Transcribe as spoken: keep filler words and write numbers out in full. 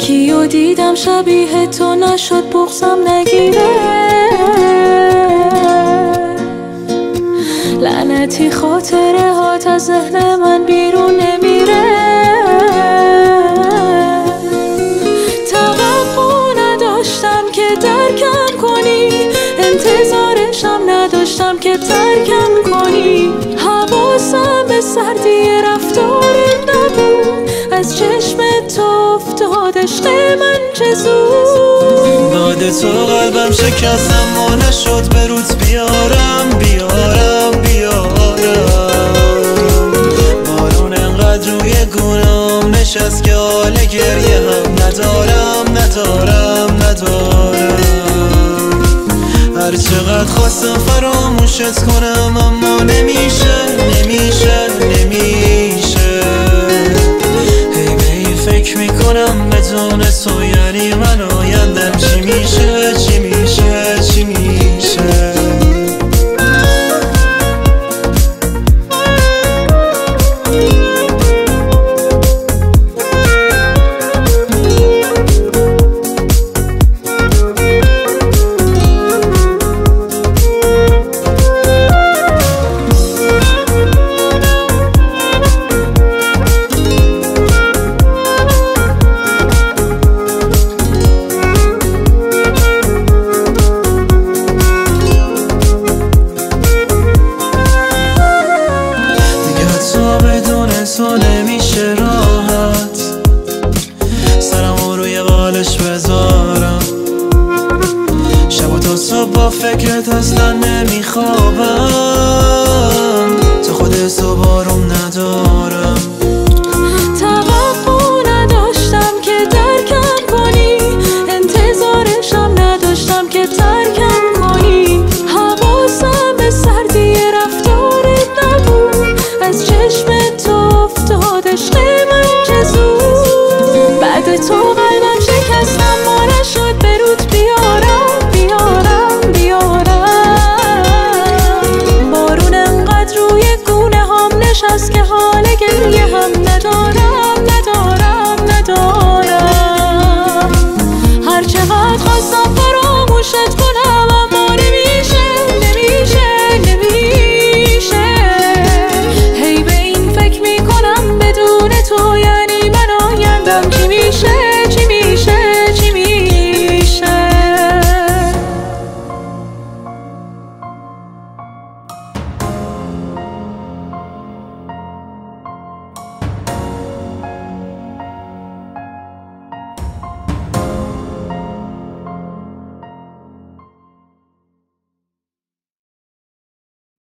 یکی رو دیدم شبیه تو نشد بغضم نگیره، لعنتی خاطره هات از ذهن من بیرون نمیره. توقع نداشتم که درکم کنی، انتظارشم نداشتم که ترکم کنی. حواسم به سردی رفتارت نبود، از چشم تو افتاد عشق من چه زود. بعد تو قلبم شکستم و نشد به روت بیارم بیارم بیارم. بارون انقدر روی گونام نشست که حال گریه هم ندارم ندارم ندارم. هر چقدر خواستم فراموشت کنم اما نمیشه نمیشه نمیشه. هی به این فکر میکنم بدون تو یعنی من آیندم چی میشه چی میشه چی میشه. تو نمیشه راحت سرمو روی بالش بذارم، شب و تا صبح با فکرت اصلا نمیخوابم. تو خودت تو بارم ندارم. توقع نداشتم که درکم کنی، انتظارشم نداشتم که ترکم کنی. حواسم به سردی رفتارت نبود، از چشم تو افتاد عشق من چه زود. بعد تو